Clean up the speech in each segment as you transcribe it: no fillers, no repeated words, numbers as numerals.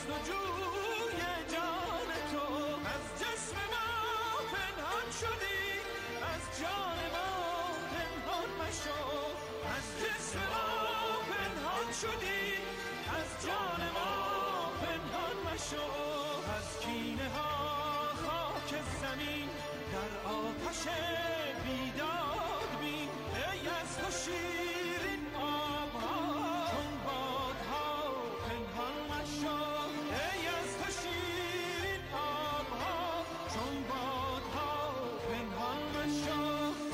جستجوی جان تو. از جسم ما پنهان شدی، از جان ما پنهان مشو. از جسم ما پنهان شدی، از جان ما پنهان مشو. از کینه ها خاک زمین در آتش بیداد بین. ای از تو شیرین آبها چون بادها پنهان مشو. ای از تو شیرین آبها چون بادها پنهان مشو.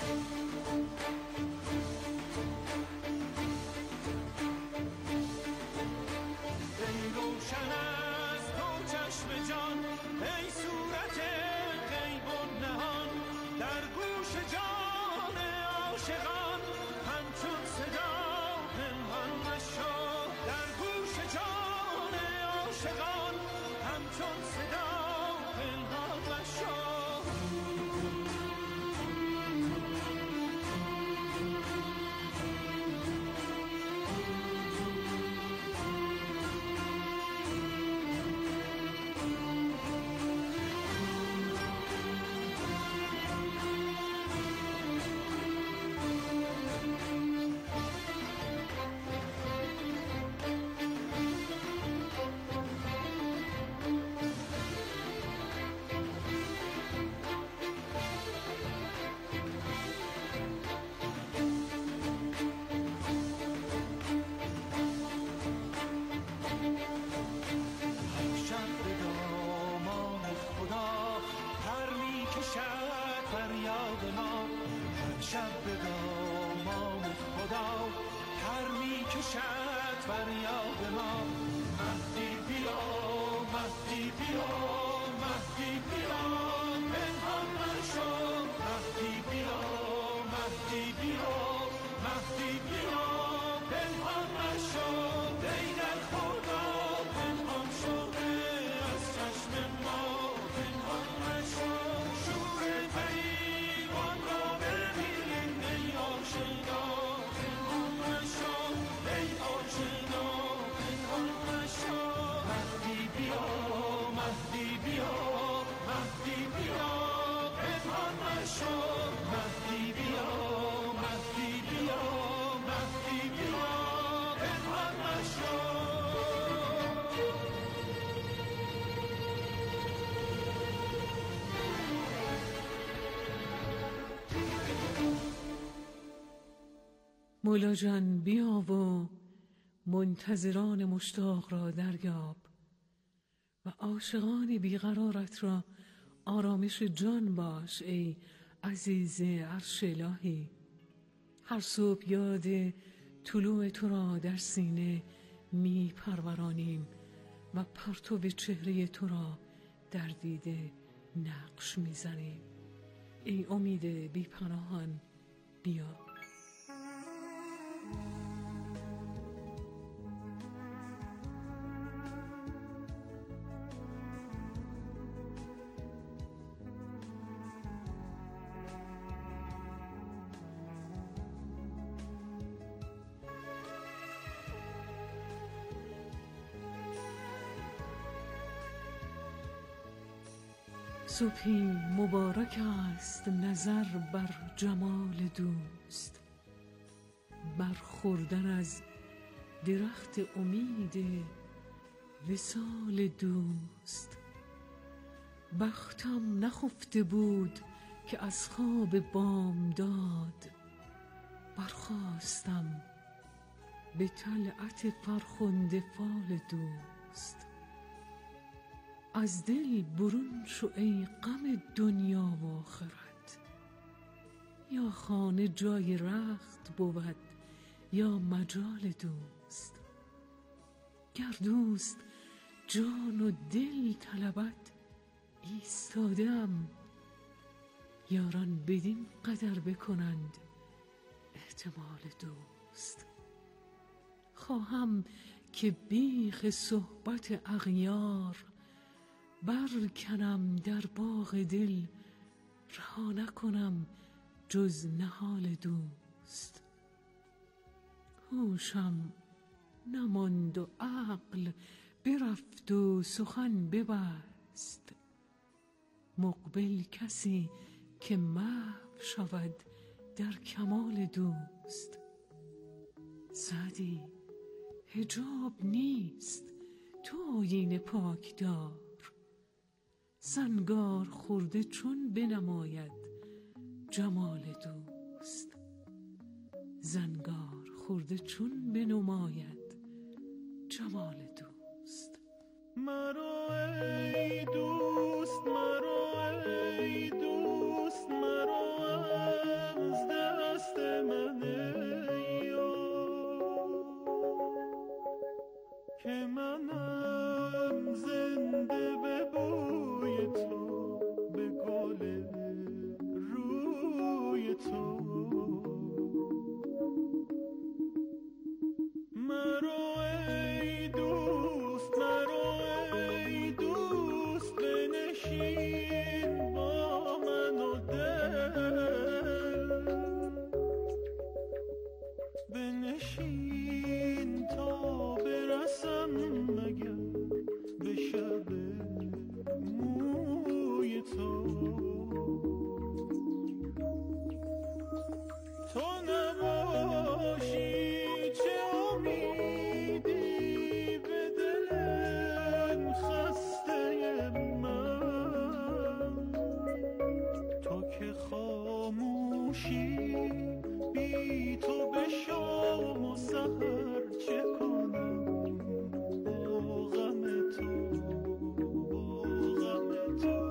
ای روشن از تو چشم جان، ای صورت غیب و نهان، در گوش جان عاشقان همچون صدا پنهان مشو. در گوش جان عاشقان همچون صدا پنهان مشو. شب به دامان خدا پر می کشد فریاد ما. مهدی بیا، مهدی بیا، مهدی بیا، پنهان نشو. مهدی بیا، مهدی بیا، مهدی بیا، پنهان نشو. ای در خدا پنهان شده از چشم ما پنهان نشو. شور فریبان را ببین ای آشنا پنهان نشو. ای آشنا پنهان نشو. مهدی بیا، مهدی بیا، مهدی بیا، پنهان نشو. مهدی بیا، مهدی بیا، مهدی بیا، پنهان نشو. مولا جان بیا و منتظران مشتاق را دریاب و عاشقان بیقرارت را آرامش جان باش ای عزیز عرش الهی. هر صبح یاد طلوع تو را در سینه می پرورانیم و پرتو چهره تو را در دیده نقش می زنیم. ای امید بی پناهان بیا. صبحی مبارک است نظر بر جمال دوست، برخوردن از درخت امید وصال دوست. بختم نخفته بود که از خواب بامداد برخاستم به طلعت فرخنده فال دوست. از دل برون شو ای غم دنیا و آخرت، یا خانه جای رخت بود یا مجال دوست. گر دوست جان و دل طلبد ایستادم، یاران بدین قدر بکنند احتمال دوست. خواهم که بیخ صحبت اغیار برکنم در باغ دل، رها نکنم جز نهال دوست. هوشم نماند و عقل برفت و سخن ببست. مقبل کسی که محو شود در کمال دوست. سعدی حجاب نیست تو آیین پاک دار. زنگار خورده چون بنماید جمال دوست. زنگار خورده چون بنماید جمال دوست. مرا ای دوست، مرا ای دوست، مرا از دست من که منم زنده به بوی تو، به گل روی تو. مرا ای دوست، مرا ای دوست، بنشین با من و دل، بنشین تا برسم مگر به شب موی تو. تو نباشی چه امیدی به دل خسته من، تو که خاموشی بی تو به شام و سحر چه کنم با غم تو، با غم تو.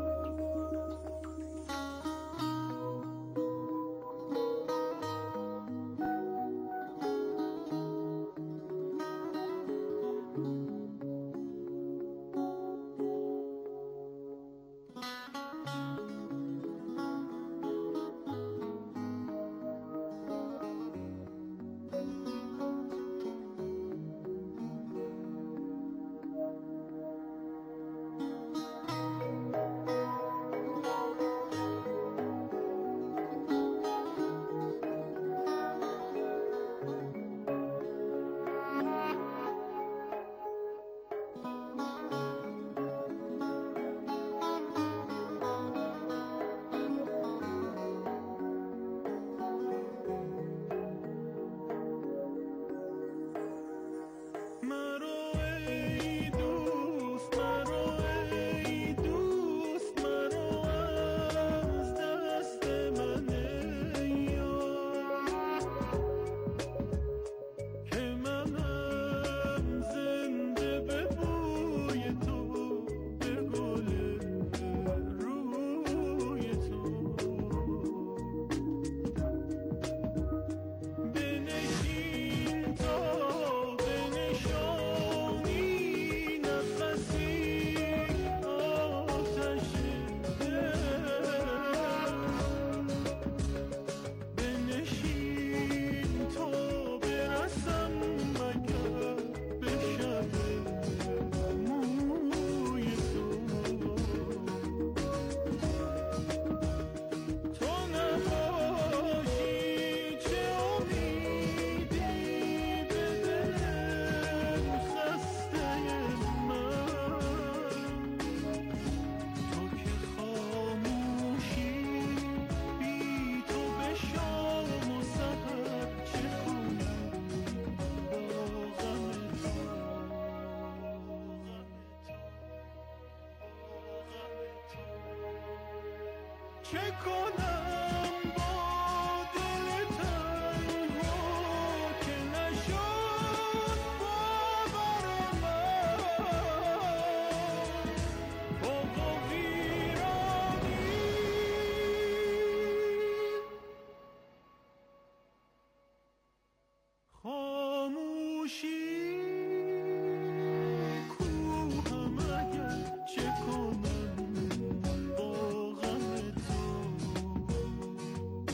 چه کنم با دل تنها که نشد باور من با ویرانی خاموشی کوهم اگر چه کنم با غم تو.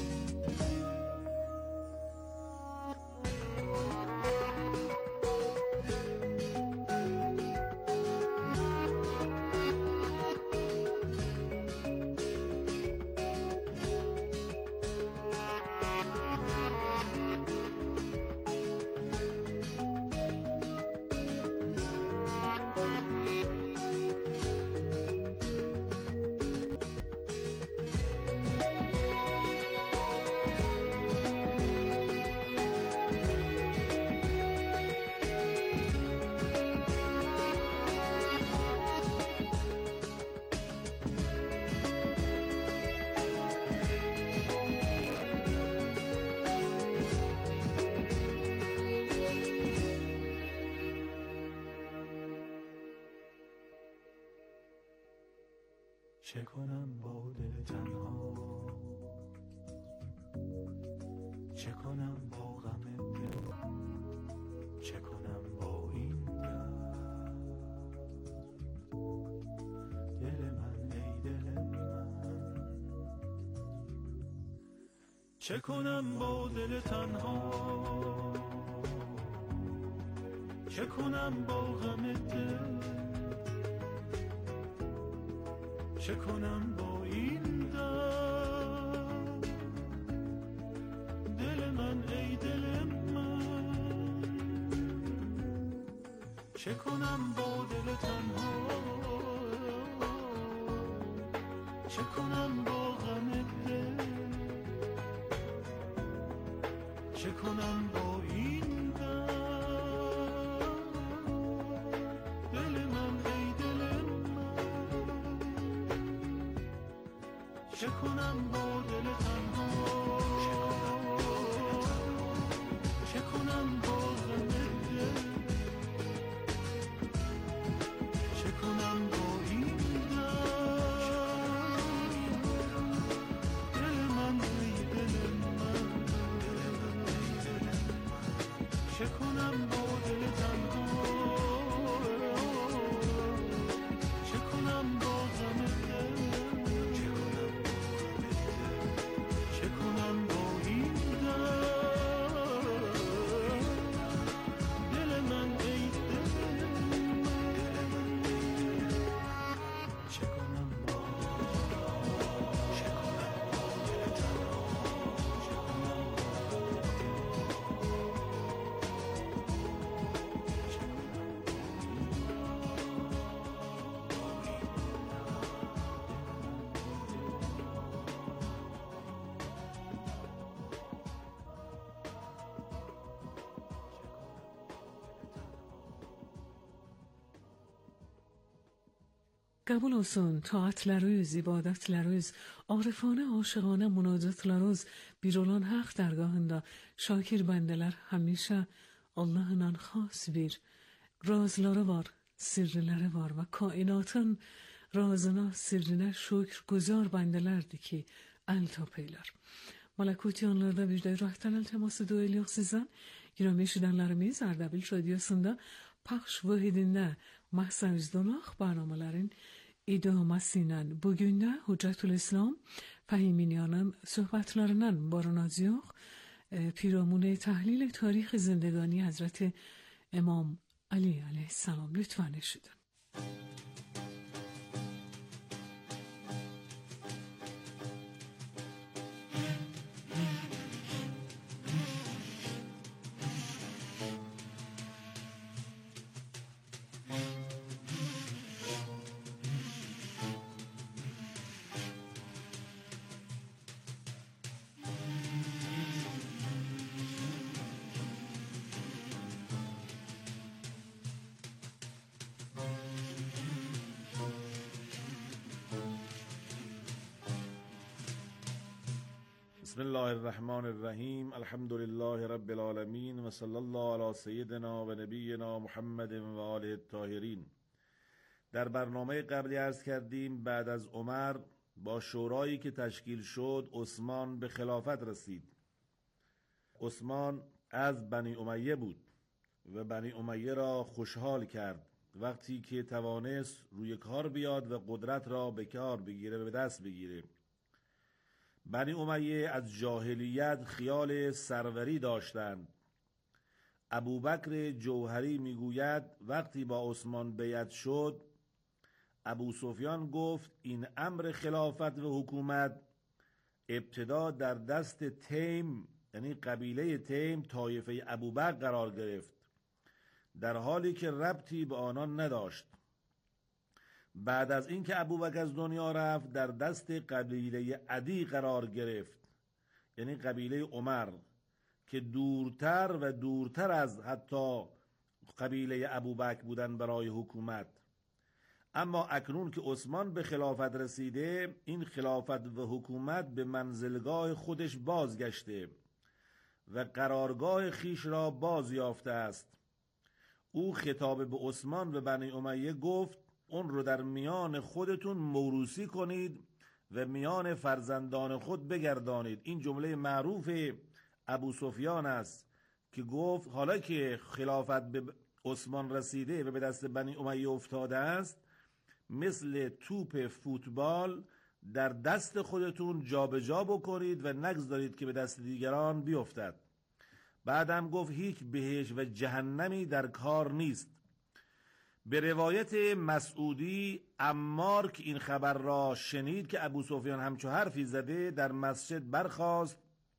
چه کنم با دل تنها، چه کنم با غم دل، چه کنم با این درد. دل من ای دل من، چه کنم با دل تنها، چه کنم با غم دل، چه کنم با این درد. دل من ای دل من، چه کنم با دل تنها، چه کنم با غم دل، چه کنم با این درد. دل من ای دل من، چه کنم با دل تنها، چه کنم با غم دل، چه کنم با این درد. دل من ای دل من، چه کنم با دل تنها، چه کنم با غم دل، چه کنم با این درد. دل من ای دل من، چه کنم با دل تنها، چه کنم قبول olsun taatlarız, ibadetlerız, arifane, aşıqane, münacatlarız bir olan haq dərgahında şakir bəndələr həmişə Allah'la xas bir razları var, sirriləri var və kainatın razına, sirrinə şükürgüzar bəndələrdir ki, əl tapıylar. Malakuti yanlarda bir de rahtan iltiması duyuluyor sizden. Girome eşidenlerimiz Ardabil Radyosunda Pəxş Vahidində Mahsəviz Donaq barnamələrin idaməsindən bugün də Hüccətül-İslam Fəhiminiyanın söhbətlərindən barınacaq. پیرامون تحلیل تاریخ زندگانی حضرت امام علی علیه السلام لطفاً نشدن. بسم الله الرحمن الرحیم. الحمد لله رب العالمین و صلی الله علی سیدنا و نبینا محمد و آله الطاهرین. در برنامه قبلی عرض کردیم بعد از عمر با شورایی که تشکیل شد عثمان به خلافت رسید. عثمان از بنی امیه بود و بنی امیه را خوشحال کرد وقتی که توانست روی کار بیاد و قدرت را به کار بگیره و به دست بگیره. بنی امیه از جاهلیت خیال سروری داشتند. ابوبکر جوهری میگوید وقتی با عثمان بیعت شد ابو سفیان گفت این امر خلافت و حکومت ابتدا در دست تیم، یعنی قبیله تیم، طایفه ابوبکر قرار گرفت، در حالی که ربطی به آنان نداشت. بعد از اینکه ابوبکر از دنیا رفت در دست قبیله عدی قرار گرفت، یعنی قبیله عمر، که دورتر و دورتر از حتی قبیله ابوبکر بودن برای حکومت. اما اکنون که عثمان به خلافت رسیده این خلافت و حکومت به منزلگاه خودش بازگشته و قرارگاه خیش را باز یافته است. او خطاب به عثمان و بنی امیه گفت اون رو در میان خودتون موروثی کنید و میان فرزندان خود بگردانید. این جمله معروف ابو سفیان است که گفت حالا که خلافت به عثمان رسیده و به دست بنی امیه افتاده است، مثل توپ فوتبال در دست خودتون جابجا بکنید و نگذارید که به دست دیگران بیفتد. بعدم گفت هیچ بهشت و جهنمی در کار نیست. به روایت مسعودی، عمار که این خبر را شنید که ابو سفیان همچو حرفی زده، در مسجد برخاست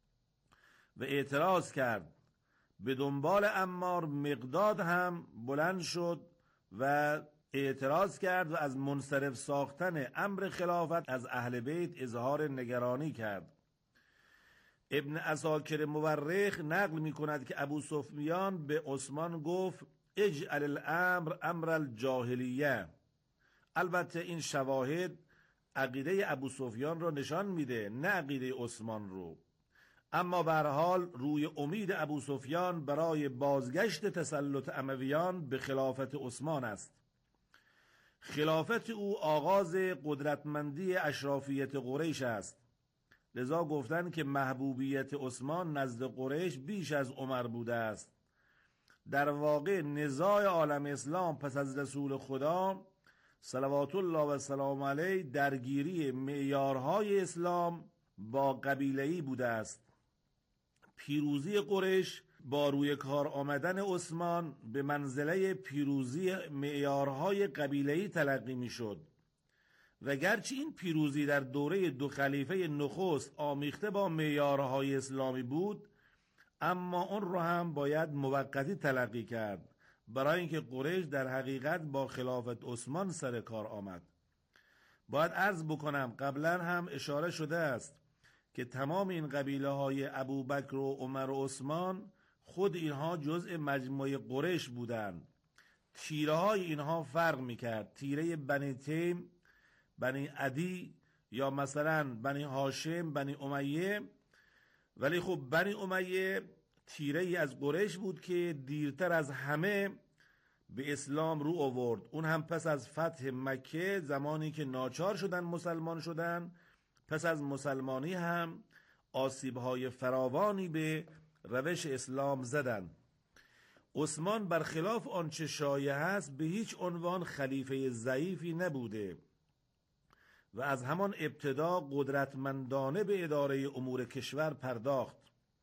و اعتراض کرد. به دنبال عمار مقداد هم بلند شد و اعتراض کرد و از منصرف ساختن امر خلافت از اهل بیت اظهار نگرانی کرد. ابن عساکر مورخ نقل می کند که ابو سفیان به عثمان گفت اجعل الامر امر الجاهلیه. البته این شواهد عقیده ابو سفیان رو نشان میده، نه عقیده عثمان رو. اما به هر حال روی امید ابو سفیان برای بازگشت تسلط امویان به خلافت عثمان است. خلافت او آغاز قدرتمندی اشرافیت قریش است. لذا گفتند که محبوبیت عثمان نزد قریش بیش از عمر بوده است. در واقع نزاع عالم اسلام پس از رسول خدا صلوات الله و سلام علیه درگیری معیارهای اسلام با قبیله‌ای بوده است. پیروزی قریش با روی کار آمدن عثمان به منزله پیروزی معیارهای قبیله‌ای تلقی می‌شد و گرچه این پیروزی در دوره دو خلیفه نخست آمیخته با معیارهای اسلامی بود، اما اون رو هم باید موقتی تلقی کرد، برای اینکه قریش در حقیقت با خلافت عثمان سر کار آمد. باید عرض بکنم قبلا هم اشاره شده است که تمام این قبیله های ابوبکر و عمر و عثمان خود اینها جزء مجموعه قریش بودند. تیره های اینها فرق میکرد. تیره بنی تیم، بنی عدی یا مثلا بنی هاشم، بنی امیه. ولی خب بنی امیه تیره ای از قریش بود که دیرتر از همه به اسلام رو آورد. اون هم پس از فتح مکه، زمانی که ناچار شدن مسلمان شدن. پس از مسلمانی هم آسیب‌های فراوانی به روش اسلام زدند. عثمان برخلاف آنچه شایع است به هیچ عنوان خلیفه ضعیفی نبوده و از همان ابتدا قدرتمندانه به اداره امور کشور پرداخت.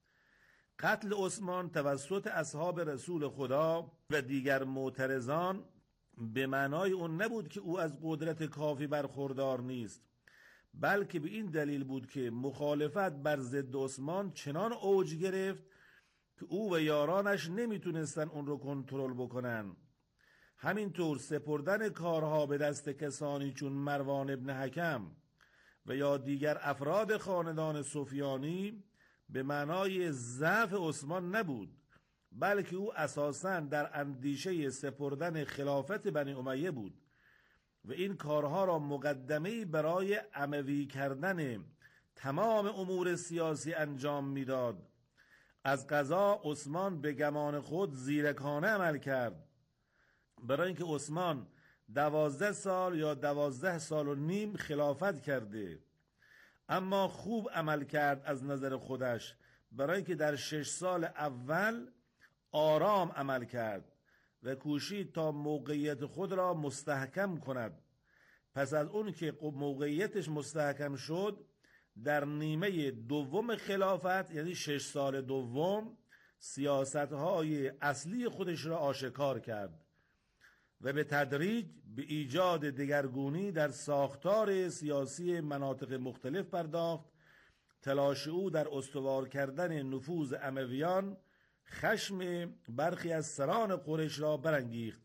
قتل عثمان توسط اصحاب رسول خدا و دیگر معترضان به معنای اون نبود که او از قدرت کافی برخوردار نیست، بلکه به این دلیل بود که مخالفت بر ضد عثمان چنان اوج گرفت که او و یارانش نمیتونستن اون رو کنترل بکنن. همینطور سپردن کارها به دست کسانی چون مروان ابن حکم و یا دیگر افراد خاندان سفیانی به معنای ضعف عثمان نبود، بلکه او اساساً در اندیشه سپردن خلافت بنی امیه بود و این کارها را مقدمه‌ای برای اموی کردن تمام امور سیاسی انجام میداد. از قضا عثمان به گمان خود زیرکانه عمل کرد، برای اینکه عثمان 12 سال یا 12 سال و نیم خلافت کرده، اما خوب عمل کرد از نظر خودش، برای اینکه در 6 سال اول آرام عمل کرد و کوشید تا موقعیت خود را مستحکم کند. پس از اون که موقعیتش مستحکم شد، در نیمه دوم خلافت یعنی 6 سال دوم سیاست‌های اصلی خودش را آشکار کرد و به تدریج به ایجاد دگرگونی در ساختار سیاسی مناطق مختلف پرداخت. تلاش او در استوار کردن نفوذ امویان خشم برخی از سران قریش را برانگیخت.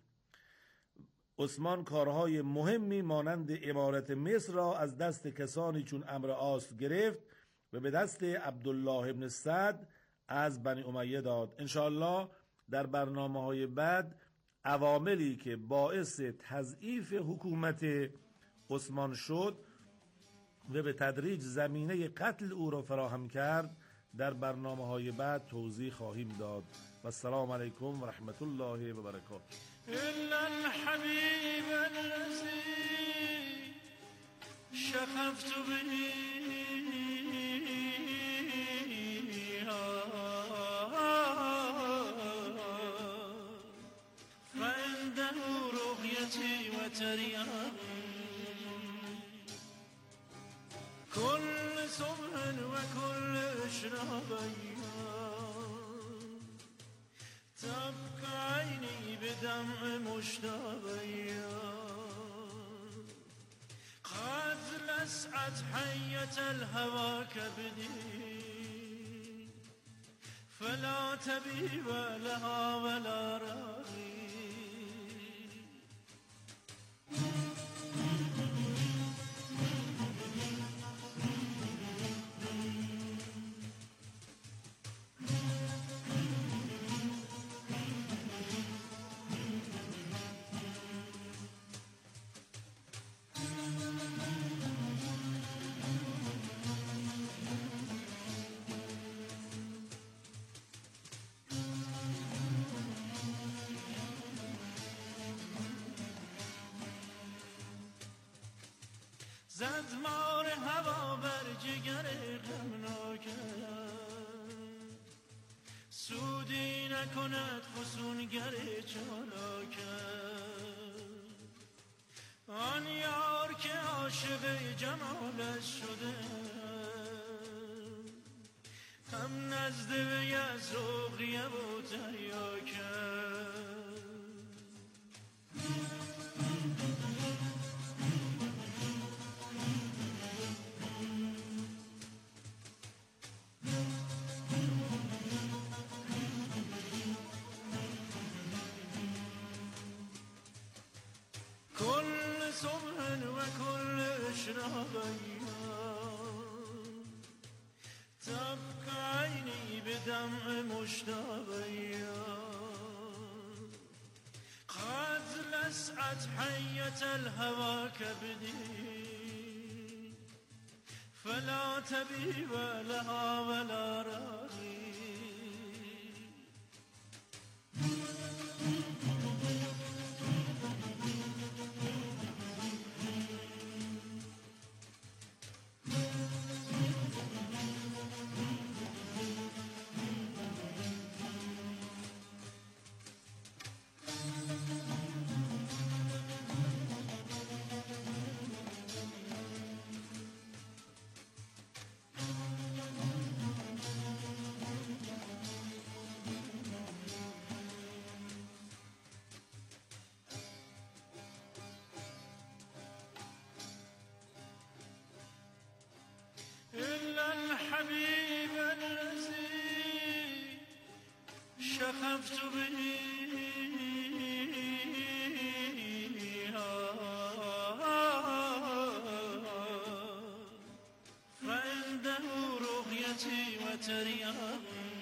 عثمان کارهای مهمی مانند امارت مصر را از دست کسانی چون عمرو عاص گرفت و به دست عبدالله ابن سعد از بنی امیه داد. انشاءالله در برنامه‌های بعد عواملی که باعث تضعیف حکومت عثمان شد و به تدریج زمینه قتل او را فراهم کرد در برنامه‌های بعد توضیح خواهیم داد. و السلام علیکم و رحمت الله و برکاته. شخفت به فعنده رؤيتي وتريان كل صبح وكل إشراقي تبقى عيني بدمع مشتاقي قد لسعت حية الهوى كبدي فلا تبيب لها ولا راغي زد مار هوا بر جگر غمناکم سودی نکند فسونگر چالاکم آن یار که عاشق جمالش شده هم نزد وی از رقیه و تریاکم كل صبح وكل إشراقي تبقى عيني بدمع مشتاقي قد لسعت حية الهوى كبدي فلا تبيب لها ولا راغي الحبيب الذي شخفت به فعنده رؤيتي وتريان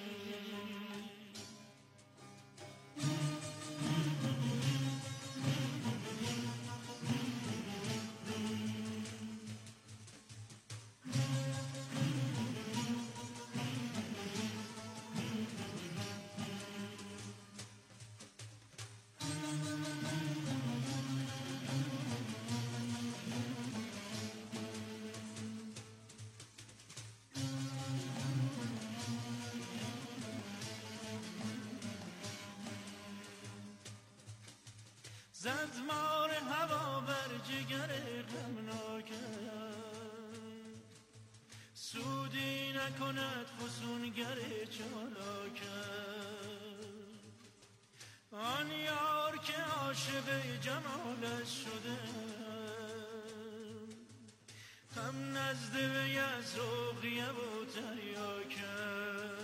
زد مار هوا بر جگر غمناکم سودی نکند فسونگر چالاکم آن یار که عاشق جمالش شده هم نزد وی از رقیه و تریاکم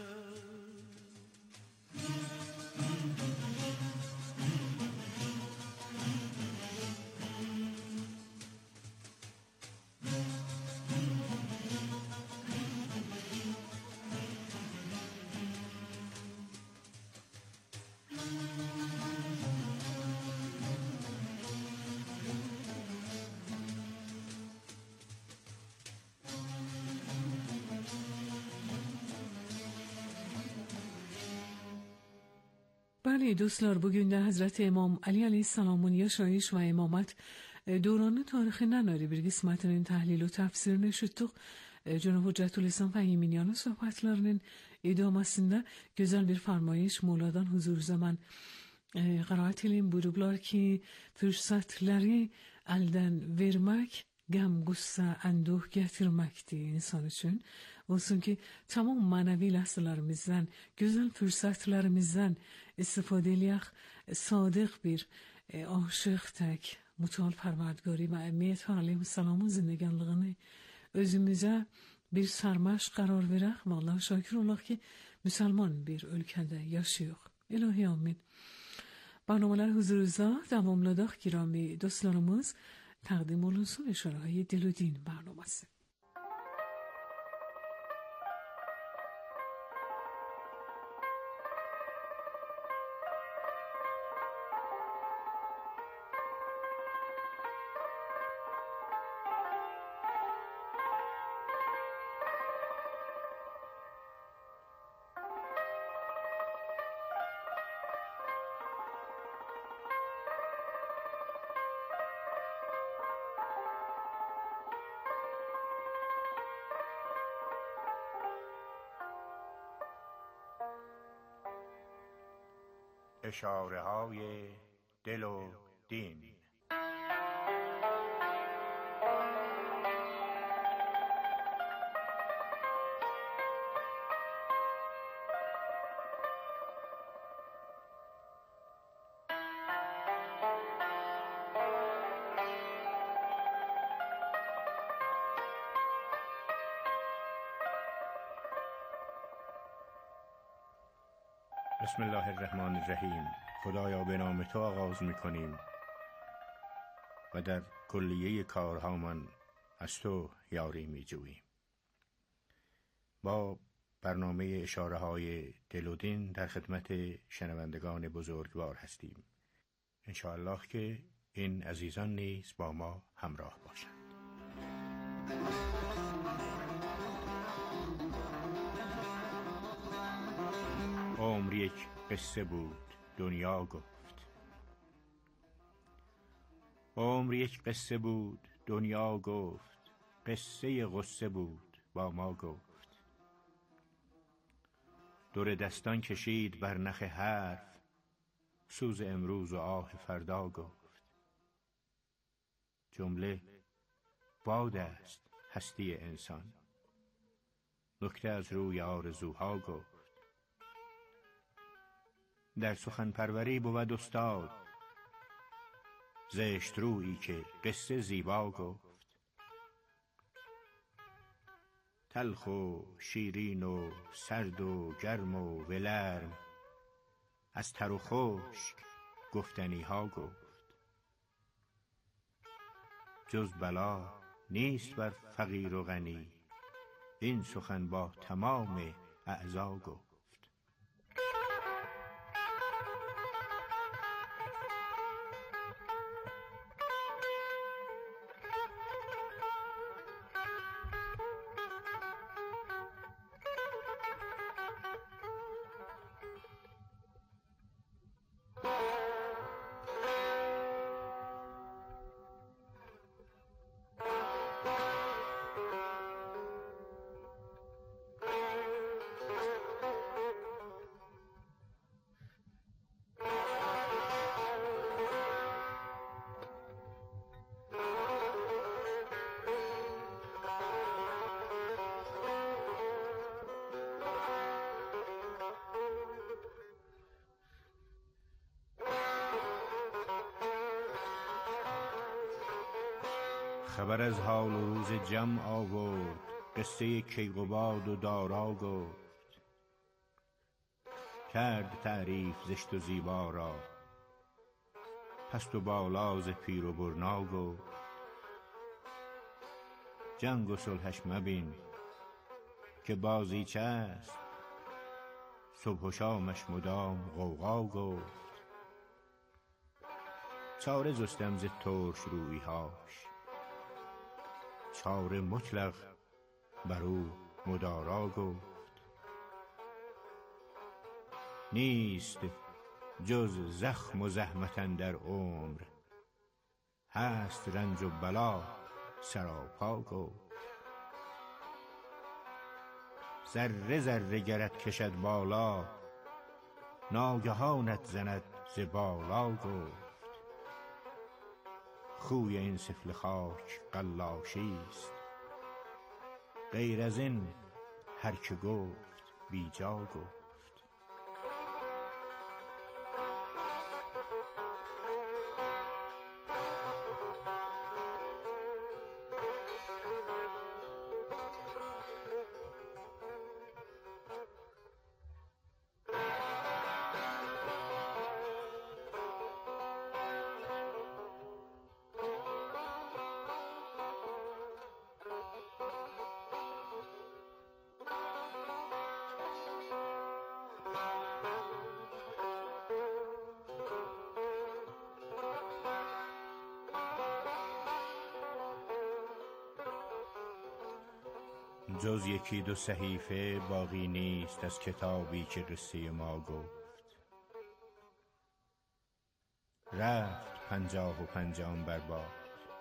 بله دوستlar bugün de Hazreti İmam Ali aleyhisselamın yaşayış ve imamet دوران tarixi nənari bir qismətinin təhlil və təfsirini eşitdik. Cenab-ı Hüccətülislam Fəhiminiyanın söhbətlərinin idaməsində gözəl bir farmayış Moladan huzur zaman qiraət edin. Buyurublar ki, fürsətləri əldən vermək qəm, qüssə,ənduh gətirməkdir insan üçün. Olsun ki, tamam mənəvi ləhzələrimizdən, gözəl fürsətlərimizdən istifadə eləyək, sadiq bir aşıq tək, mutal pərverdگاری və əmiyyət aleyhisselamın zindگانlığını özümüzə bir sərməşq qərar verək və Allah şakir olaq ki, müsəlman bir ölkədə yaşayıq. İlahi amin. برنامه‌lar huzurunuzda davamladıq girami dostlarımız. تقدیم olunsun اشاره‌های دل و دین برنامه‌si. اشاره‌های دل و دین. بسم الله الرحمن الرحیم. خدایا به نام تو آغاز می‌کنیم و در کلیه کارهامان از تو یاری می‌جوییم. با برنامه اشاره‌های دل و دین در خدمت شنوندگان بزرگوار هستیم. انشاءالله که این عزیزان نیز با ما همراه باشند. عمر یک قصه بود دنیا گفت. عمر یک قصه بود دنیا گفت. قصه غصه بود با ما گفت. دور دستان کشید بر نخ حرف. سوز امروز و آه فردا گفت. جمله باد است هستی انسان. نکته از روی آرزوها گفت. در سخن پروری بود استاد. زشت رویی که قصه زیبا گفت. تلخ و شیرین و سرد و گرم و ولرم. از تر و خشک گفتنی ها گفت. جز بلا نیست بر فقیر و غنی. این سخن با تمام اعضا گفت. خبر از حال و روز جمع آورد. قصه کیقباد و دارا گفت. کرد تعریف زشت و زیبا را. پست و بالا ز پیر و برنا گفت. جنگ و صلحش مبین که بازیچه است. صبح و شامش مدام غوغا گفت. چاره جستم ز ترش رویی هاش. چاره مطلق بر او مدارا گفت. نیست جز زخم و زحمت اندر عمر. هست رنج و بلا سراپا گفت. ذره ذره گرت کشد بالا، ناگهانت زند ز بالا گفت. خوی این سفله خاک قلاشی است، غیر از این هر که گفت بی جا گفت. جز یکی دو صحیفه باقی نیست از کتابی که قصه ما گفت. رفت 55 آن بر باد،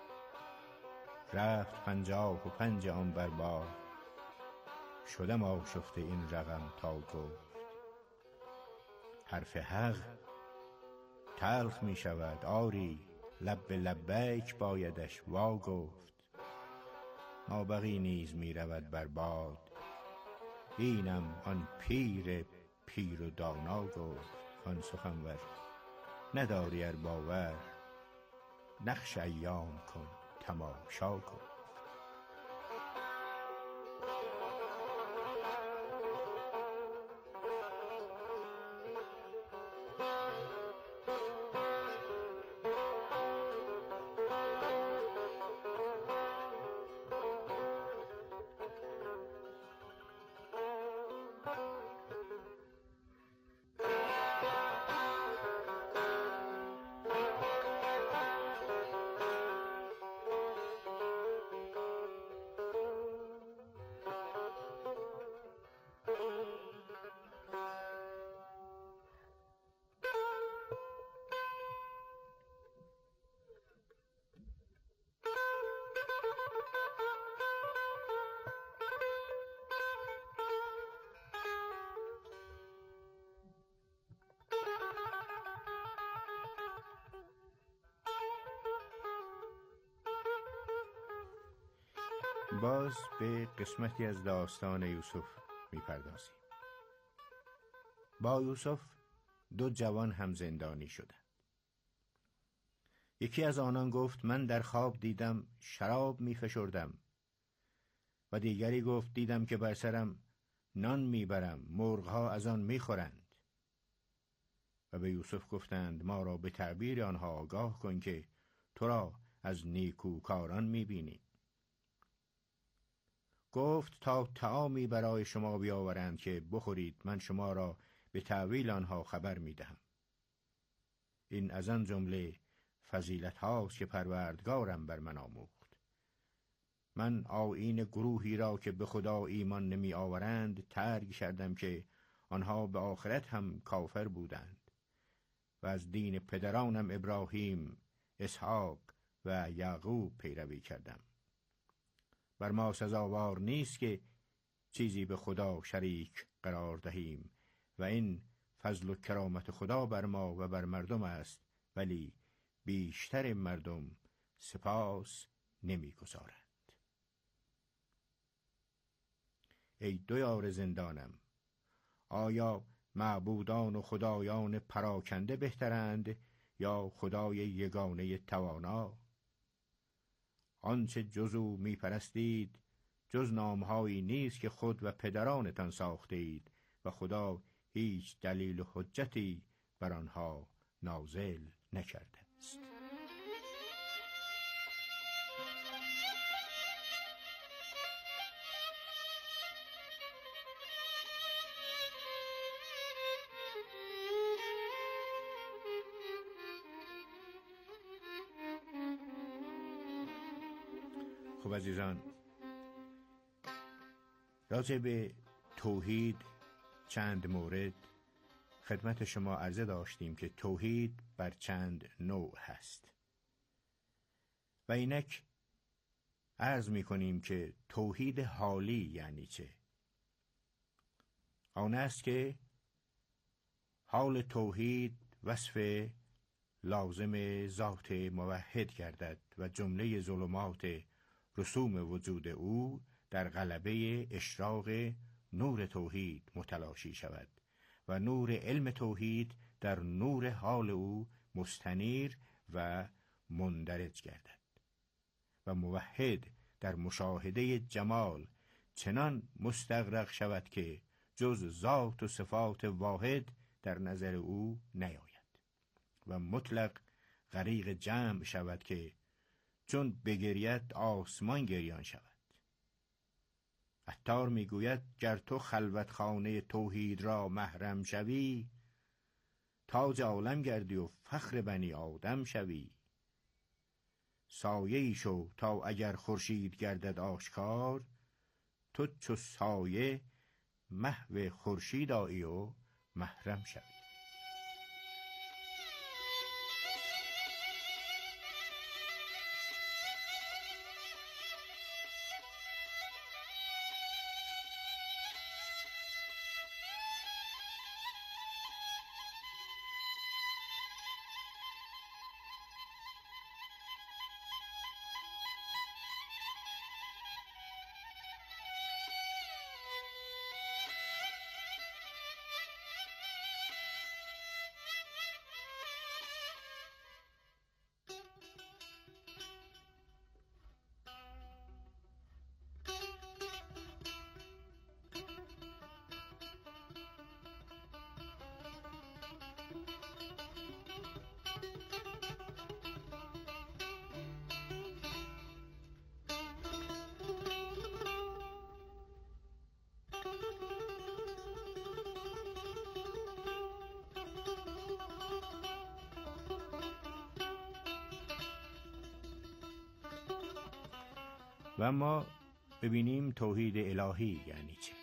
رفت 55 آن بر باد. شدم آشفته این رقم تا گفت. حرف حق تلخ می شود آری، لب به لبیک بایدش وا گفت. نابغی نیز می رود بر باد، اینم آن پیر و دانا گفت. آن سخنور نداری ار باور، نقش ایام کن تماشا کن. باز به قسمتی از داستان یوسف می‌پردازیم. با یوسف 2 جوان هم زندانی شدند. یکی از آنان گفت من در خواب دیدم شراب می‌فشردم، و دیگری گفت دیدم که بر سرم نان میبرم، مرغ‌ها از آن می‌خورند. و به یوسف گفتند ما را به تعبیر آنها آگاه کن که تو را از نیکوکاران می‌بینی. گفت تا طعامی برای شما بیاورند که بخورید، من شما را به تأویل آنها خبر می‌دهم. این از آن جمله فضیلت هاست که پروردگارم بر من آموخت. من آیین گروهی را که به خدا ایمان نمی آورند ترک کردم که آنها به آخرت هم کافر بودند، و از دین پدرانم ابراهیم، اسحاق و یعقوب پیروی کردم. بر ما سزاوار نیست که چیزی به خدا شریک قرار دهیم، و این فضل و کرامت خدا بر ما و بر مردم است، ولی بیشتر مردم سپاس نمی‌گزارند. ای 2 یار زندانم، آیا معبودان و خدایان پراکنده بهترند یا خدای یگانه توانا؟ آنچه جز او می‌پرستید جز نامهایی نیست که خود و پدرانتان ساخته اید، و خدا هیچ دلیل و حجتی بر آنها نازل نکرده است. خب عزیزان، راجع به توحید چند مورد خدمت شما عرضه داشتیم که توحید بر چند نوع هست. و اینک عرض می کنیم که توحید حالی یعنی چه؟ آن است که حال توحید وصف لازم ذات موحد گردد و جمله ظلمات رسوم وجود او در غلبه اشراق نور توحید متلاشی شود و نور علم توحید در نور حال او مستنیر و مندرج گردد و موحد در مشاهده جمال چنان مستغرق شود که جز ذات و صفات واحد در نظر او نیاید و مطلق غریق جمع شود که چون بگرید آسمان گریان شود. عطار میگوید گر تو خلوت خانه توحید را محرم شوی، تاج عالم گردی و فخر بنی آدم شوی. سایه‌ای شو تا اگر خورشید گردد آشکار، تو چو سایه محو خورشید آیی و محرم شوی. و اما ببینیم توحید الهی یعنی چه.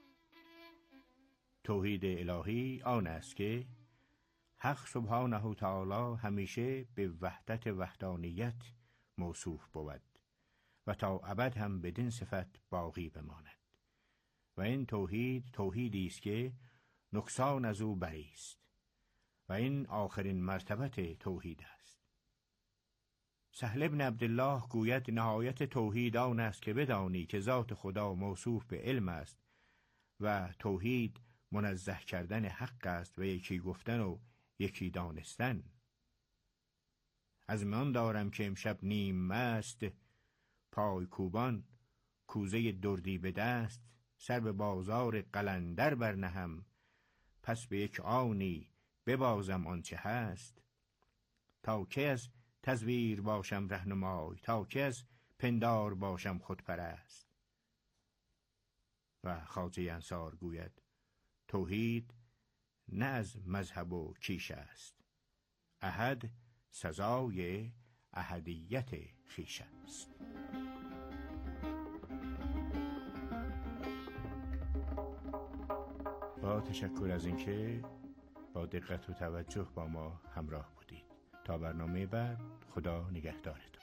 توحید الهی آن است که حق سبحانه و تعالی همیشه به وحدت وحدانیت موصوف بود و تا ابد هم بدین صفت باقی بماند و این توحید توحیدی است که نقصان از او بری است و این آخرین مرتبت توحید است. سهل بن عبدالله گوید نهایت توحید آن است که بدانی که ذات خدا موصوف به علم است و توحید منزه کردن حق است و یکی گفتن و یکی دانستن. از میان دارم که امشب نیم مست، پای کوبان کوزه دردی به دست، سر به بازار قلندر برنهم، پس به یک آنی ببازم آنچه هست. تا که از تزویر باشم رهنمای، تا که از پندار باشم خودپرست. و خواجه انصار گوید توحید نه از مذهب و کیش است، احد سزای احدیت خویش است. با تشکر از اینکه با دقت و توجه با ما همراه بودید. تا برنامه بعد، خدا نگهدارتون.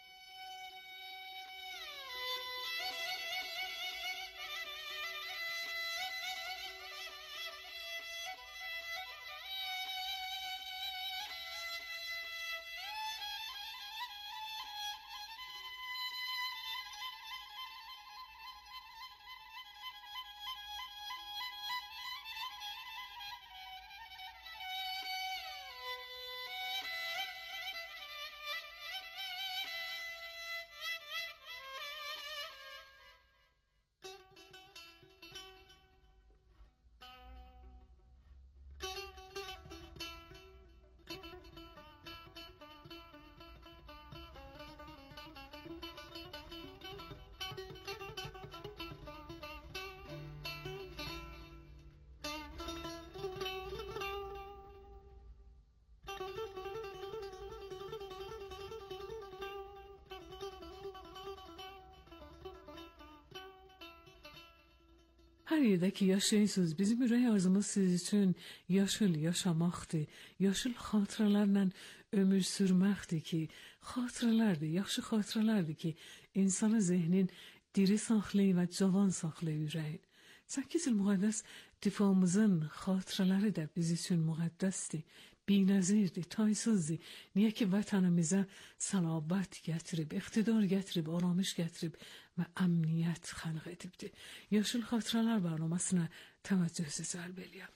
Her yerdeki yaşayınsız bizim ürək arzımız siz üçün yaşıl yaşamaqdır, yaşıl xatirələrlə ömür sürməkdir ki, xatirələrdir, yaxşı xatirələrdir ki, insanı zehnin diri saxlayır və cavan saxlayır ürəyin. 8 il müqəddəs difamızın xatirələri də biz üçün müqəddəsdir, binəzirdir, taysızdır. Niyə ki, vətənimizə səlabət gətirib, iqtidar gətirib, aramış gətirib və əmniyyət xəlq edibdir. Yaşıl xatirələr bərnaməsinə təvəccühünüzü cəlb eləyəm.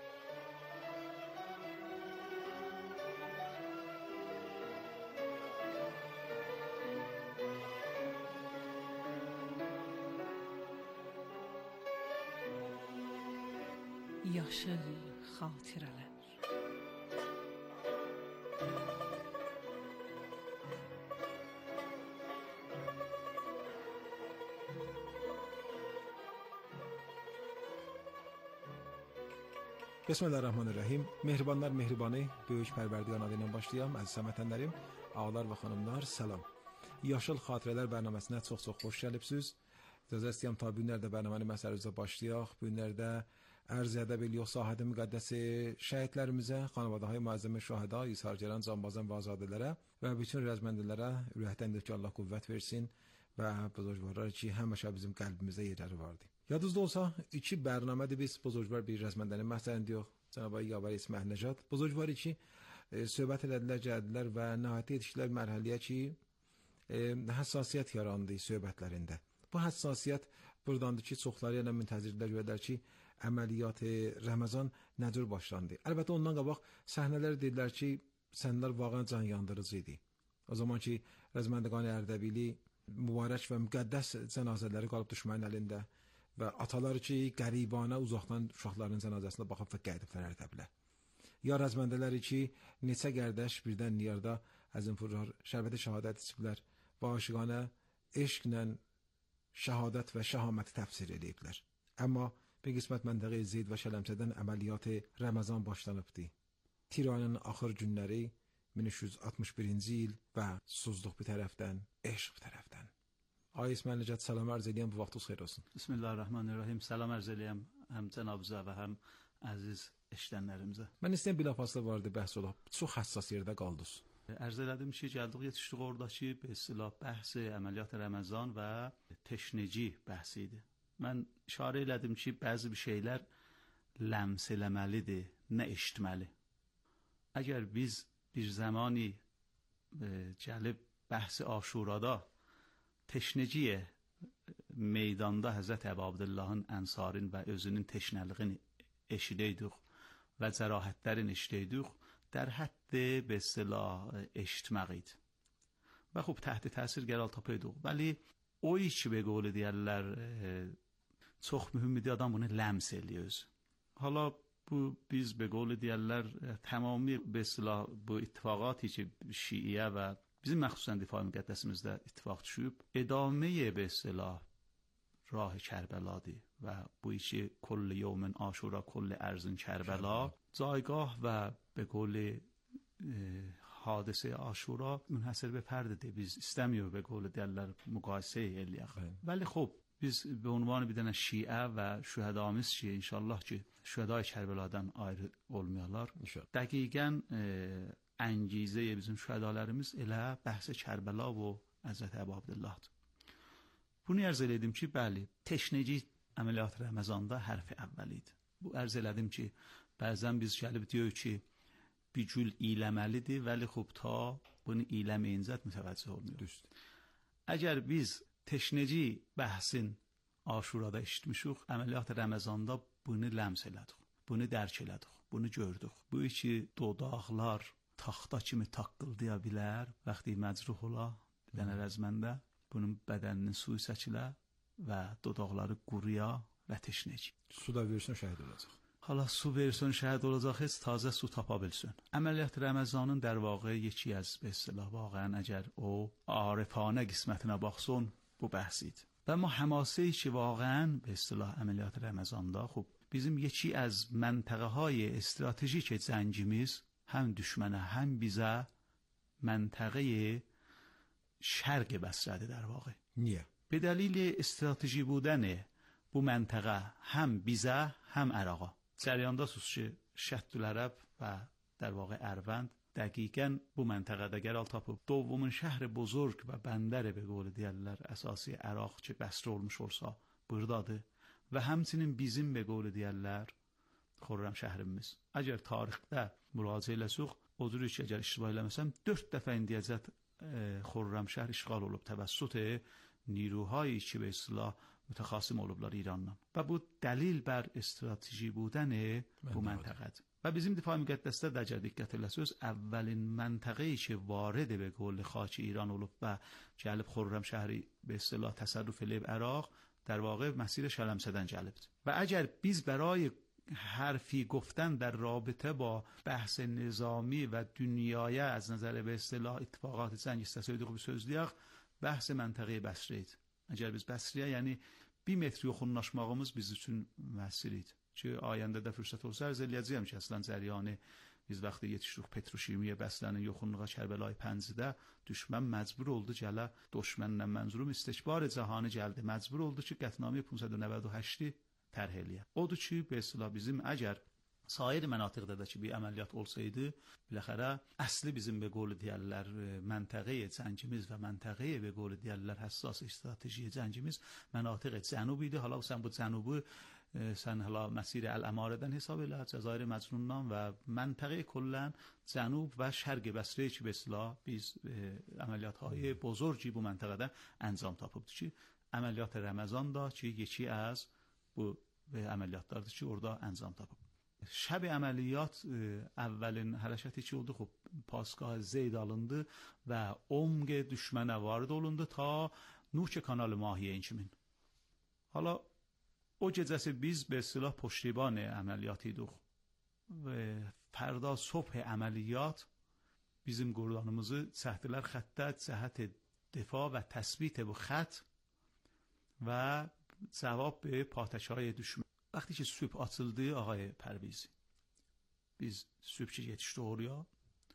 Yaşıl xatirələr. Bismillahirrahmanirrahim. Mehribanlar mehribanı, böyük pərverdigan adı ilə başlayam. Əziz həmvətənlərim, ağalar və xanımlar, salam. Yaşıl xatirələr bərnaməsinə çox-çox xoş gəlibsiniz. İcazə istəyəm ta bu günlərdə bərnaməni məsələmizə başlayaq. Bu günlərdə ərz edəb edirik sahədə müqəddəsi şəhidlərimizə, xanavadahay müəzzəmi şəhəda, ishar gələn canbazan və azadələrə və bütün rəzməndilərə ürəkdəndir ki, Allah qüvvət versin və buzurgvarlar ki, həmişə bizim qəlbimizdə yerləri vardı. Yadınızda olsa, 2 bərnamədir biz buzurgvar bir rəzməndənin məsələn deyək, Cənab-ı Yavar İsmail Nəcad. Buzurgvar ki, söhbət elədilər, gəldilər və nəhayət yetişdilər mərhələyə ki, həssasiyyət yarandı söhbətlərində. Bu həssasiyyət buradandır ki, çoxları ilə müntəzirlər görürlər ki, əməliyyat-ı Ramazan nə cür başlandı. Əlbəttə ondan qabaq səhnələr dedilər ki, səhnələr vaqəən can yandırıcı idi. O zaman ki, Rəzməndəqan Ərdəbili mübarək və müqəddəs cənazələri qalıb düşmənin əlində və ataları ki, qəribanə uzaqdan uşaqlarının cənazəsinə baxıb və qədiblər Ərdəbilə. Ya rəzməndələri ki, neçə qərdəş birdən niyarda əzimfurlar şərbəti şəhadət içiblər və aşıqanə eşqlə şəhadət və şəhaməti təfsir ediblər. Amma bir qismət məntəqə Zeyd və Şələmsədən əməliyyatı Ramazan başlanıbdı. Tiranın axır günləri 1361-ci il və susuzluq bir tərəfdən, eşq bir tərəfdən. Ay İsmail Nəcad, salam arz edirəm, bu vaxtınız xeyir olsun. Bismillahirrahmanirrahim. Salam arz edirəm həm cənabınıza və həm əziz eşidənlərimizə. Mən istəyəm bilafasla vardı bəhs olaq. Çox həssas yerdə qaldınız. Ərz elədim ki, gəldik yetişdik oradakı be istilah bəhsi əməliyyat Ramazan və teşneci bəhsi idi. Mən işarə elədim ki, bəzi bir şeylər ləms eləməlidir, nə eşitməli. Əgər biz bir zamani gəlib bəhsi Aşurada teşneciyə meydanda Həzrət Əbu Abdullahın Ənsarın və özünün teşnəliyini eşidəydik və cərahətlərin eşidəydik, در حد به اصطلاح eşitmək idi. Və xub تحت تاثیر قرار tapıyorduk. ولی o iş ki, be qول deyərlər, çox mühümdir, adam bunu ləms eləyir. Hala bu biz be qول deyərlər, tamamı be اصطلاح bu ittifaqaتی ki, şiiyə və bizim məxsusən difai müqəddəsimizdə ittifaq düşüb, ادامه be اصطلاح راه کربلاdır və bu işi کل یوم عاشورا کل ارض کربلا جایگاه و به قول حادثه عاشورا منحصر به پرده‌dir. Biz istəmiyor be قول deyirlər müqayisə eləyək. ولی خب biz به عنوان bir dənə şiə və şühədamız ki, inşallah ki, şühədai Kərbəladan ayrı olmayalar. Dəqiqən əngizə bizim şühədalarımız elə bəhs Kərbəla və Həzrət Əbu Abdullahdır. Bunu ərz elədim ki, bəli, teşneci əməliyyat Ramazanda hərfi əvvəl idi. Bu ərz elədim ki, bəzən biz gəlib deyək ki, bir gül iyləməlidir, vəli xub ta bunu iyləməyincət mütəvəccüh olmuyor. Düzdür. Əgər biz teşneci bəhsin Aşurada eşitmişik, əməliyyat Ramazanda bunu ləms elədik, bunu dərk elədik, bunu gördük. Bu iki dodaqlar taxta kimi taqqıldaya bilər, vaxtı məcruh ola, bir dənə rəzməndə, bunun bədəninin suyu çəkilə və dodaqları quruya və teşneci. Su da versin şəhid olacaq. Hala su versin şəhid olacaq, heç tazə su tapa bilsin. Əməliyyat Ramazanın در واقع یکی از به اصطلاح واقعا اگر او عارفانه qismətinə baxsın bu bəhsid. Və ما حماسه‌ای که واقعا به اصطلاح əməliyyat Ramazanda خب bizim یکی از منطقه‌های استراتژیک جنگimiz هم düşmənə هم bizə منطقه شرق بصره در واقع. نیه. به دلیل استراتژی بودن bu məntəqə həm bizə, həm Əraqa. Cərəyandasınız ki, Şəddül-Ərəb və در واقع اروند دقیقاً bu məntəqədə qərar tapıb دومین şəhər buzurg və bəndər به قول deyirlər əsası Əraq ki, Bəsrə olmuş olsa burdadır və həmçinin bizim به قول deyirlər Xürrəm şəhrimiz. Əgər tarixdə müraciə eləsək, o cür ki, əgər iştiba eləməsəm 4 dəfə indiyəcət Xürrəm şəhər işğal olub təvəssüt نیروهایی که به اصطلاح متخاصم olublar İrandan və bu dəlil bər strateji بودن bu məntəqədir. و bizim دفاع müqəddəsdə də əgər diqqət eləsəz, əvvəlin məntəqəyi ki, varid به قول خاک ایران olub və gəlib Xürrəm şəhəri به اصطلاح تصرف elib Əraq در واقع مسیر شلمسدن gəlibdir. و اگر biz برای حرفی گفتن در رابطه با بحث نظامی و دنیای از نظر به اصطلاح اتفاقات جنگ استسایدی bir sözləyək, bəhs məntəqəyə Bəsrə idi. Əgər biz Bəsrəyə, yəni 1 metr yaxınlaşmağımız biz üçün müəssir idi. Ki ayəndə də fürsət olsa arz eləyəcəyəm ki, əslən cəryanı biz vaxtı yetişdik Petroşimiyə Bəsrənin yaxınlığa Kərbəlayı 5-də düşmən məcbur oldu gələ düşməndən mənzurum istikbar cəhanı gəldi. Məcbur oldu ki, qətnamə 598-i tərh eləyə. Odur ki, به اصطلاح bizim əgər sair mənatiqdə də ki bir əməliyyat olsaydı, biləxərə əsli bizim به قول deyirlər məntəqəyə cəngimiz və məntəqəyə به قول deyirlər həssas strateji cəngimiz mənatiq cənub idi. Hala sən bu cənubu sən hala məsir əl-əmarədən hesab elə, Cəzair Məcnundan və məntəqə kullən cənub və şərq Bəsrə ki به اصطلاح biz əməliyyat‌های بزرگی bu məntəqədə انجام tapıbdı ki, əməliyyat Ramazan da ki yeki az bu əməliyyatlardır ki orada انجام tapıb. شب عملیات اولین حرکتی که oldu خب پاسگاه زید alındı و عمق düşmənə وارد olundu تا نوک کانال ماهی اینچمین. حالا o gecəsi biz به اصطلاح پشتیبان عملیات idik و فردا صبح عملیات bizim قرdanımızı çəkdilər xəttə cəhət دفاع و تثبیت bu خط و جواب به پاتک‌های دشمن. وقتی که سوپ açıldı آقای پرویزی biz سوپ که yetişdik oraya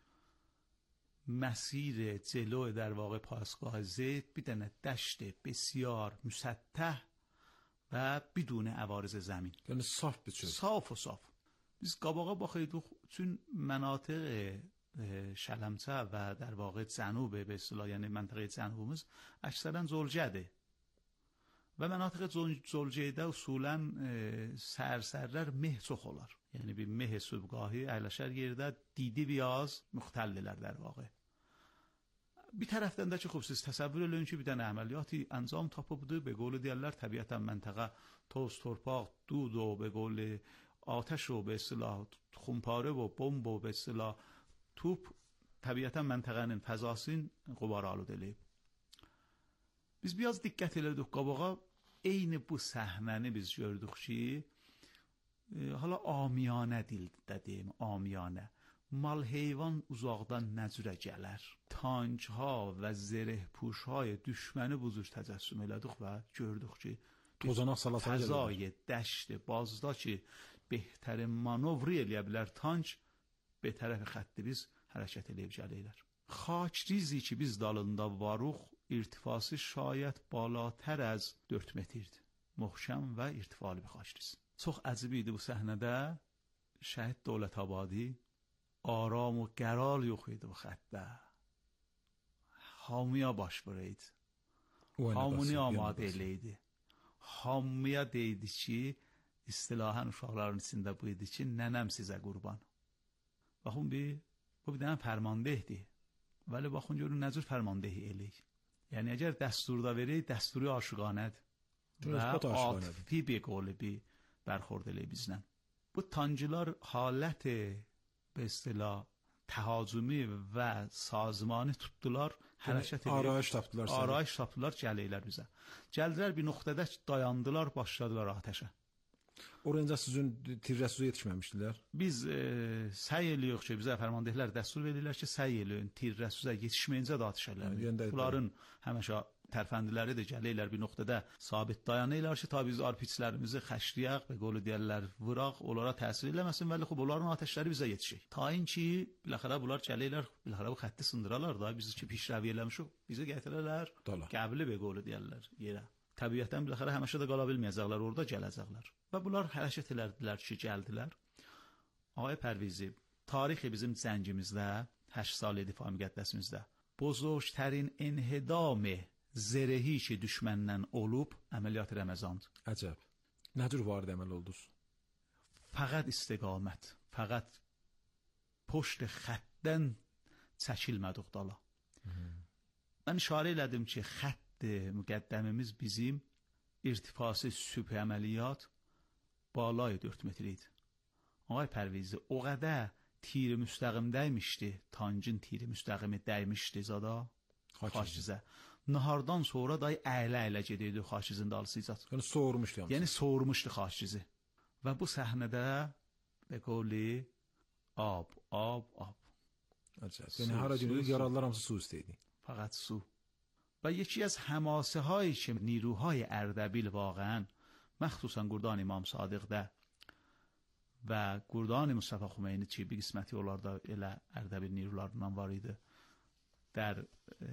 مسیر جلو در واقع پاسگاه زید بدن دشت بسیار مسطح و بدون عوارض زمین یعنی صاف بشه صاف و صاف biz qabağa baxırdıq چون مناطق شلمچه و در واقع جنوب به اصطلاح یعنی منطقه جنوبumuz اکثرا زلجده و مناطق زلجیده اصولا سرسرler meh çox olar. Yəni bir meh sübgahı əyləşər yerdə didi biyaz müxtəllər در واقع. Bir tərəfdən də ki, xub siz təsəvvür eləyin ki, bir dənə əməliyyatı انجام tapıbdı. به قول deyirlər təbiətən məntəqə toz, torpaq, dud و به قول آتش و به اصطلاح خونپاره و بمب و به اصطلاح توپ təbiətən məntəqənin fəzasını غبار آلوده eləyib. Biz biraz diqqət elədik qabağa eyni bu səhnəni biz gördük ki hala amiyane dildə deyim amiyane mal heyvan uzaqdan nəcürə gələr tankha və zirehpuşhay düşməni bu cür təcəssüm elədik və gördük ki tozanaq salasana fəzای dəşt bazda ki bəhtərin manovr eləyə bilər tank به tərəf xətti biz hərəkət eləyib gəlirlər. خاکریزی که biz dalında varıq irtifası şayət بالاتر از 4 metrdir. Möhkəm və irtifalı bir xaçriz. Çox əcib idi bu səhnədə. Şəhid Dövlətabadi aram و qəral yox idi bu xəttdə. Hamıya baş vuraydı. Hamını amadə eləydi. Hamıya deydi ki, istilahan uşaqların içində bu idi ki, nənəm sizə qurban. Baxın bu bir dənə fərmandehdir. ولی baxın görün nə cür fərmandehi eləyik. Yəni əgər dəsturda verək, dəsturi aşıqanədir. Və atifi bir qolibi برخورد eləyib bizlə. Bu tancılar halət به اصطلاح تهاجمی və sazmani tutdular, hərəkət eləyib. Arayış tapdılar, gəlirlər bizə. Gəldilər bir nöqtədə dayandılar, başladılar atəşə. Orada sizin tirrəsüzə yetişməmişdilər. Biz səy eləyirik ki, bizə fərmandehlər dəstur verirlər ki, səy eləyin, tirrəsüzə yetişməyincə də atışırlar. Bunların həmişə tərfəndiləri də gəlirlər bir nöqtədə sabit dayanırlar ki, ta biz arpiçlərimizi xəşliyək və qolu deyirlər, vıraq, onlara təsir eləməsin, vəli xub onların atəşləri bizə yetişir. Tayin ki, biləxərə bunlar gəlirlər, biləxərə bu xətti sındıralar da, bizi ki pişrəvi eləmişik, bizi gətirərlər, qəbli və qolu deyirlər yerə. Təbiətdən biləxərə həmişə də qala bilməyəcəklər, orada gələcəklər. Və bunlar hərəkət elədilər ki, gəldilər. Ağay Pərvizi, tarixi bizim zəngimizdə 8 sal idi fa müqəddəsimizdə. Buzurgtərin enhidam zərehi ki düşməndən olub əməliyyat Ramazandır. Əcəb. Nə cür varid əməl oldunuz? Fəqət istiqamət, fəqət poşt xəttdən çəkilmədik dala. Mən işarə elədim ki, xətt müqəddəmimiz bizim irtifası sübh əməliyyat balay 4 metr idi. Ağay Pərvizi, o qədər tiri müstəqim dəymişdi, tancın tiri müstəqimi dəymişdi zada xaçizə. Nahardan sonra da əylə-əylə gedirdi xaçizin dalısıca. Yəni soğurmuşdu. Yəni soğurmuşdu xaçizi. Və bu səhnədə və qoli ab. Əcəb. Yəni hara günü yaralılar hamısı su istəyirdi. Faqat su. و یکی از حماسه هایی که نیروهای اردبیل واقعا مخصوصا گردان امام صادق ده و گردان مصطفی خمینی چی bir qisməti onlarda elə Ərdəbil نیروlarından var idi. در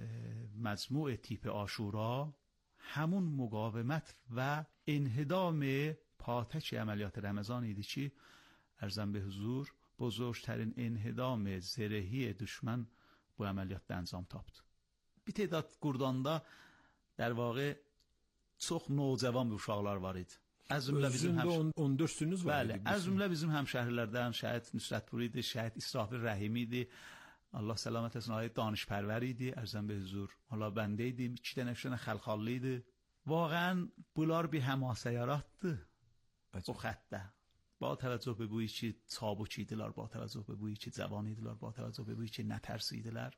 مجموع تیپ آشورا همون مقاومت و انهدام پاتک عملیات رمضان idi ki ارزم به حضور بزرگترین انهدام زرهی دشمن bu əməliyyatda انجام تاپdı. Bir tədad Qurdanda در واقع çox nocavan uşaqlar var idi. Az cümlə bizim 14 sünüz var idi. Bəli, az cümlə bizim həmşəhrilərdən şəhid Nüsrətpur idi, şəhid İsrafil Rəhim idi. Allah səlamət etsin, aid danışpərvər idi, ərzəm به حضور. Hala bəndə idim, 2 dənə xəlxallı idi. واقعا bunlar bir həmasə yaratdı. O xəttdə. با توجه به بویی که çabuk با توجه به بویی که جوان idilər, با توجه به بویی که nətərsidilər.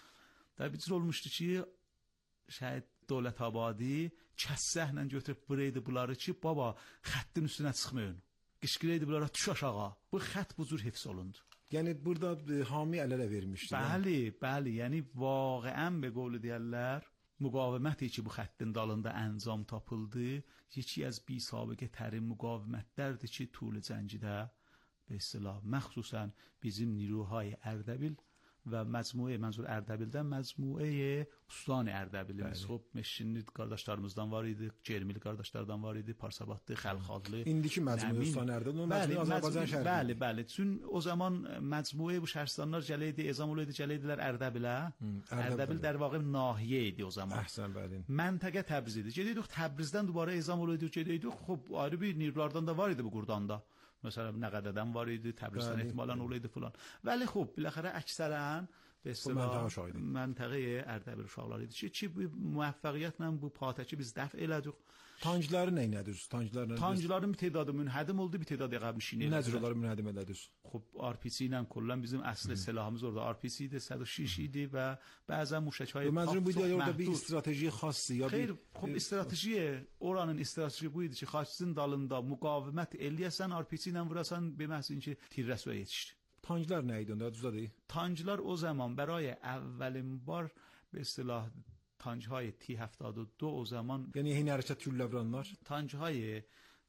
در bir olmuşdu ki şəhid Dövlətabadi kəssəhlə götürüb buraydı bunları ki baba xəttin üstünə çıxmayın. Qışqıraydı bunlara tuş aşağı. Bu xətt bu cür hifz olundu. Yəni burada hami əl-ələ vermişdi. Bəli, yəni واقعا به قول deyirlər müqaviməti ki bu xəttin dalında انجام tapıldı. Yeki az bir sabiqə tərin müqavimətlərdir ki طول cəngidə به اصطلاح مخصوصا bizim نیروهای اردبیل و مجموعه منظور Ərdəbildən məcmuə Ustani Ərdəbilimiz. Xop Meşinli qardaşlarımızdan var idi, Cermili qardaşlardan var idi, Parsabadlı, Xəlxadlı. İndiki məcmuə Ustani Ərdəbil Azərbaycan şəhəri. Bəli. Çün o zaman məcmuə bu şəhərstanlar gələydi, ezam olaydı, gələydilər Ərdəbilə. Ərdəbil در واقع ناحیه idi o zaman. Əhsən bəli. Məntəqə Təbriz idi. Gediydik Təbrizdən dubara ezam olaydı, gediydik. Xop ayrı bir نیروlardan da var idi bu Qurdanda. مثلا نقددن واریدی تبریزدن احتمالاً اولید فلان ولی خب بالاخره اکثرا به اصطلاح منطقه اردبیل uşaqlar idi ki bu muvaffəqiyyətlə bu patəki biz dəf elədik. Tancları nə edirsiniz? Tancların bir tədadı münhədim oldu, bir tədadı əqəbmişini. Nə cür onları münhədim elədiniz? خب RPG ilə کلا bizim əsl silahımız orada RPG idi, 106 idi və bəzən muşəkای. Məncə bu orada bir strateji xassi ya bir خب strateji oranın strateji bu idi ki xaçın dalında müqavimət eləyəsən RPG ilə vurasan bilməsin ki tirrəsvə yetişdi. Tanclar nə idi onda düzdür? Tanclar o zaman برای اولین بار به اصطلاح تانجهای T-72 o zaman yəni yeni hərəkət gülləvranlar. Tancهای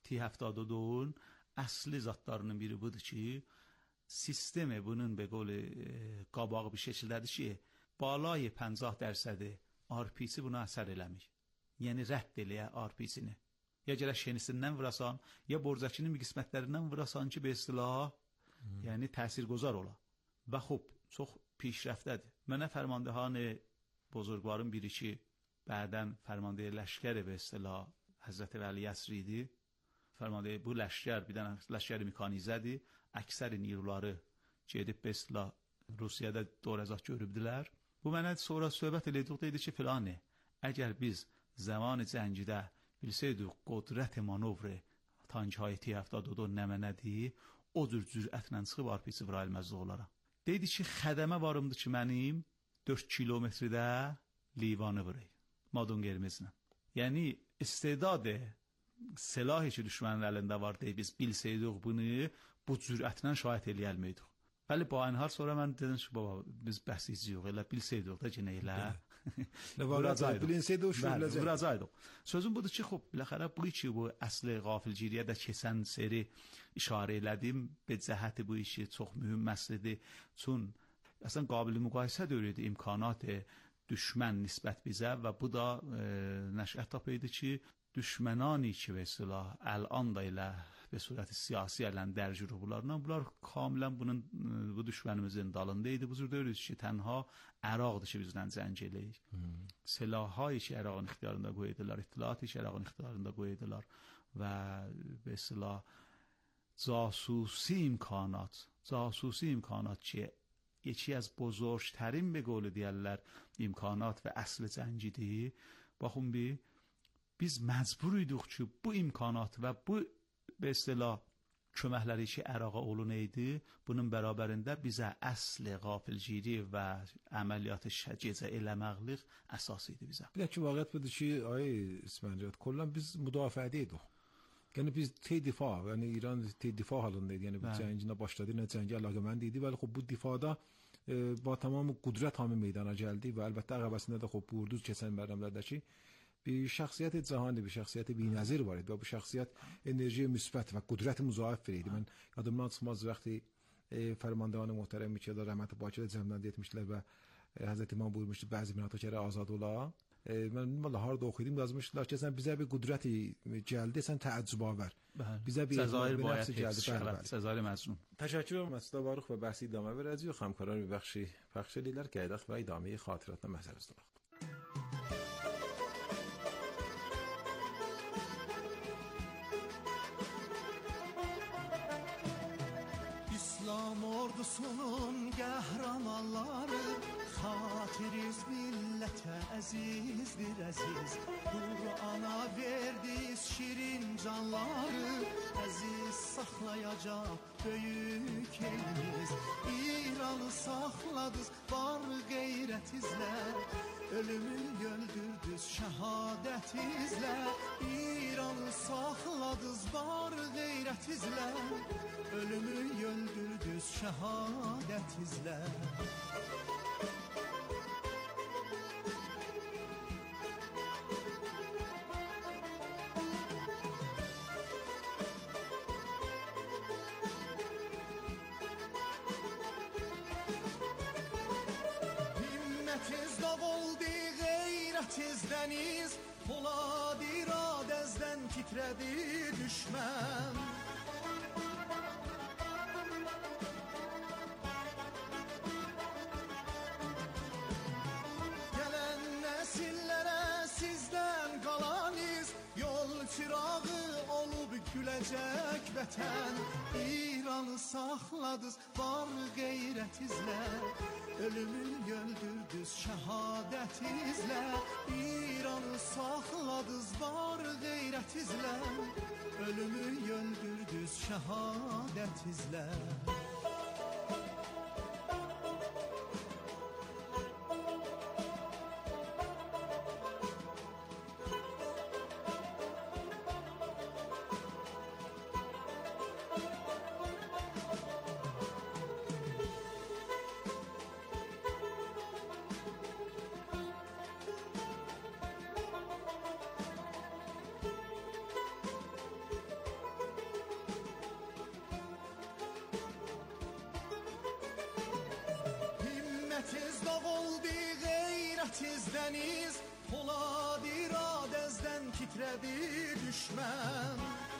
T-72'nin asli zatlarının biri budur ki sistemi bunun به قول qabağı bir şəkildədir ki بالای 50% RPC buna əsər eləmir. Yəni rədd eləyə RPC-ni. Ya gərək şenisindən vurasan, ya borcakinin bir qismətlərindən vurasan ki به اصطلاح yəni təsirgüzar ola. Və xub çox پیشرفتədir. Mənə fərmandehan بزرگواران biri ki بعدن فرمانده لشکر به اصطلاح حضرت ولی اصر idi. فرمانده bu لشکر بیدن لشکر میکانیزدی اکثر نیروları gedib به اصطلاح Rusiyada dövlət görübdülər. Bu mənə sonra söhbət elədik dedi ki filanə əgər biz zaman cəngidə bilsəydik qudrət manovr tankهای T-72 nəmənədi o cür cürətlə çıxıb RPG vura bilməzdi onlara. Dedi ki xədəmə varımdı ki mənim 4 kilometrdə لیوانه بره مادون قرمزنه یعنی استعداد سلاحی که دشمنın əlində var deyə biz bilsəydik bunu bu cürətlə şahid eləyə bilməydik. Bəli bu aynhar sonra mən dedim ki baba biz bəhsizciyoq elə bilsəydik da yenə elə vuracaqdıq. Sözüm budur ki خب بالاخره bu ki bu əsl qafilgiriyə də keçən seri işarə elədim به cəhət bu işi çox mühüm məsələdir. Çün اصلا قابل مقایسه دارید امکانات düşmən nisbət bizə və bu da nəşət tapıydı ki, düşmənani ki və silah الان da ilə به صورت siyasi ələn dərc ruhlarla bunlar kamilən bu düşmənimizin dalında idi. Bu cür deyirik ki, tənha Əraqdır ki, bizlə zəng eləyik. Silahhayı ki, Əraqın ixtiyarında qoydular, ittiliatı ki, Əraqın ixtiyarında qoydular və به اصطلاح جاسوسی امکانات که یکی از بزرگترین به قول دیگرler imkanat və əsl zəncidir. Baxın biz məcbur idik ki, bu imkanat və bu به اصطلاح köməkləri ki, Əraqa olun idi, bunun bərabərində bizə əsl qafilgiri və əməliyyat gecə eləməklik əsas idi bizə. Bir ki, vaqiət budur ki, İsmail, kələn biz müdafiədə idik. Yəni biz difaa, yəni İran difaa halındaydı. Yəni bu cənginə başladı, nə cəngə əlaqəmənd idi. Bəli, bu difada با تمام قدرت همه میدانا جلدی و البته عقبسنده ده خب بردوز کسان برنامه‌داشتی به شخصیت جهانی، به شخصیت بی‌نظیر وارد و به شخصیت انرژی مثبت و قدرت مضاعف فرید. من یادمdan çıxmaz وقتی فرماندهان محترم که در رحمت باقی زمینه etmişler ve Hazreti İmam buyurmuştu bazı münatokere azad ola. من لاهار اوخیدیم لازمش که bizə bir qudrəti gəldi, sən təəccübavər. Bizə bir nفس gəldi. سزای مظلوم. تشکر مسعود باروخ و بحث ادامه ورزی و همکاران بخشی پخش دیلر که ایداخ و ادامه خاطرات محضر است. İslam ordusunun qəhrəmanları xatiriz millətə əzizdir əziz. Qur'ana verdiz şirin canları əziz saxlayacaq böyük elimiz. İranı saxladız var qeyrətizlə, ölümü öldürdüz şəhadətizlə. İranı saxladız var qeyrətizlə, ölümü öldürdüz şəhadətizlə. Himmetiz dağ oldu, qeyrətiz dəniz, polad iradəzdən titrədi düşmən. Gələn nəsillərə sizdən qalaniz, yol çırağı olub güləcək vətən. İranı saxladız var qeyrətizlə, ölümü öldürdüz şəhadətizlə. İranı saxladız var qeyrətizlə, ölümü öldürdüz şəhadətizlə. Himmetiz dağ oldu, qeyrətiz dəniz, polad iradəzdən titrədi düşmən.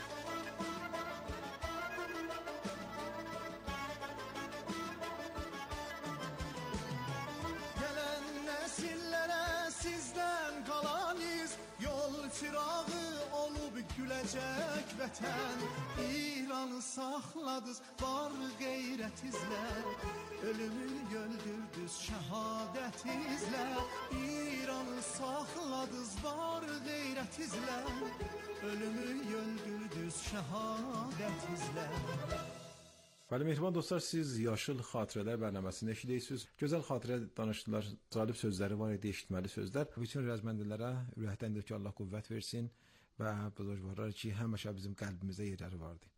Gələn nəsillərə sizdən qalaniz, yol çırağı olub güləcək vətən. İranı saxladız var qeyrətizlə, ölümü öldürdüz şəhadətizlə. İranı saxladız var qeyrətizlə, ölümü öldürdüz şəhadətizlə. Bəli, mehriban dostlar, siz Yaşıl Xatirələr bərnaməsində eşidirsiniz. Gözəl xatirə danışdılar, cəlib sözləri var idi, eşitməli sözlər. Bütün rəzməndilərə ürəkdəndir ki, Allah qüvvət versin və buzurgvarlar ki, həmişə bizim qəlbimizdə yerləri vardı.